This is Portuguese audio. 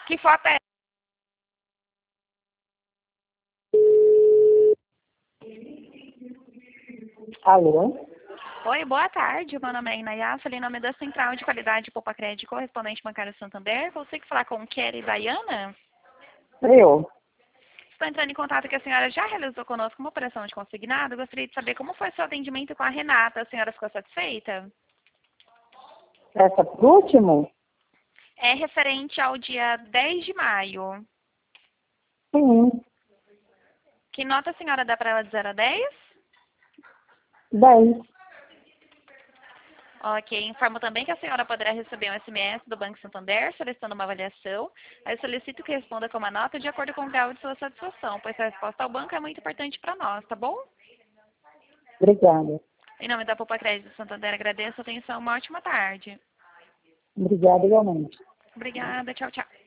Que foto é? Alô? Oi, boa tarde. Meu nome é Inayá, falei em nome da Central de Qualidade de Poupa Crédito, correspondente bancário Santander. Consigo falar com Kelly Dayana? Eu. Estou entrando em contato que a senhora já realizou conosco uma operação de consignado. Gostaria de saber como foi seu atendimento com a Renata. A senhora ficou satisfeita? Essa por último? É referente ao dia 10 de maio. Sim. Que nota a senhora dá para ela de 0 a 10? 10. Ok, informo também que a senhora poderá receber um SMS do Banco Santander solicitando uma avaliação. Aí solicito que responda com uma nota de acordo com o grau de sua satisfação, pois a resposta ao banco é muito importante para nós, tá bom? Obrigada. Em nome da Poupa Crédito Santander, agradeço a atenção. Uma ótima tarde. Obrigada igualmente. Obrigada, tchau, tchau.